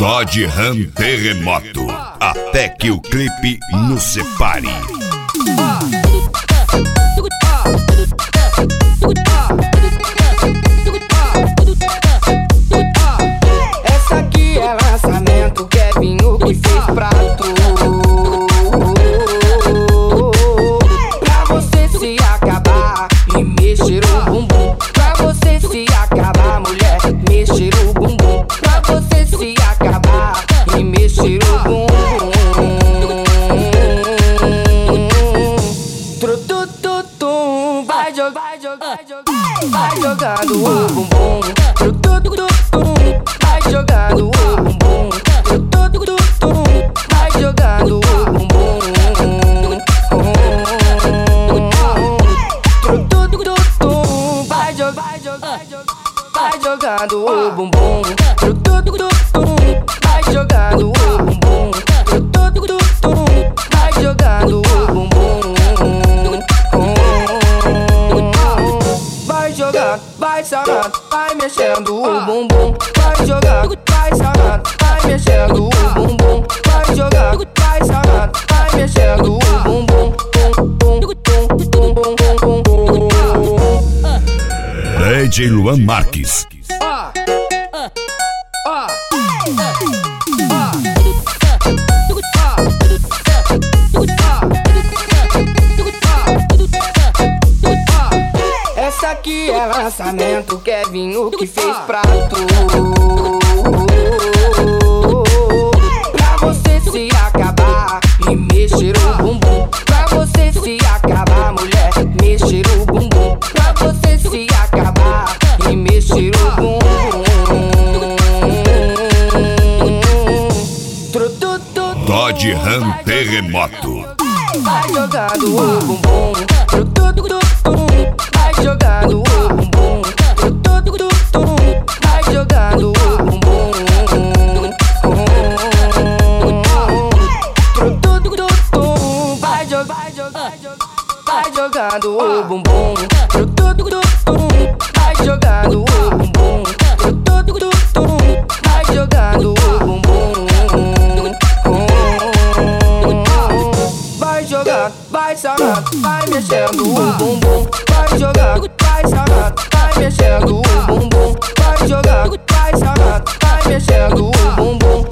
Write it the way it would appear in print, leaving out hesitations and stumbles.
Dodge Ram Terremoto, até que o clipe nos separe. Essa aqui é lançamento, Kevinho que fez pra tu. Pra você se acabar e mexer o bumbum. Pra você se acabar, mulher, mexer o bumbum. Pra você se acabar e mexer o bumbum. Trutututum, vai jogando o bumbum. Trutututum, vai jogando o bumbum. Trutututum, vai jogando o bumbum. Trutututum, vai jogando o bumbum. Trutututum, vai jogando o bumbum. Trutututum, vai jogando o bumbum. Vai jogando, vai sarrando, vai mexendo o bumbum. Vai jogando, vai sarrando, vai mexendo o bumbum. Vai jogando, vai sarrando, vai mexendo o bumbum. DJ Luan Marques. Essa aqui é lançamento, Kevinho que fez pra tu. Pra você se acabar e mexer o bumbum. Pra você se acabar, mulher, mexer o bumbum. Pra você se acabar e mexer o bumbum. Dodge Ram Terremoto. Vai jogando o bumbum. Trutututum, vai jogando o bumbum. Trutututum, vai jogando o bumbum. Trutututum, vai jogando o bumbum. Trutututum, vai jogando o bumbum. Trutututum, vai jogando o bumbum. Vai jogando, vai sarrando, vai mexendo o bumbum. Vai jogando, vai sarrando, vai mexendo o bumbum. Vai jogando, vai sarrando, vai mexendo o bumbum.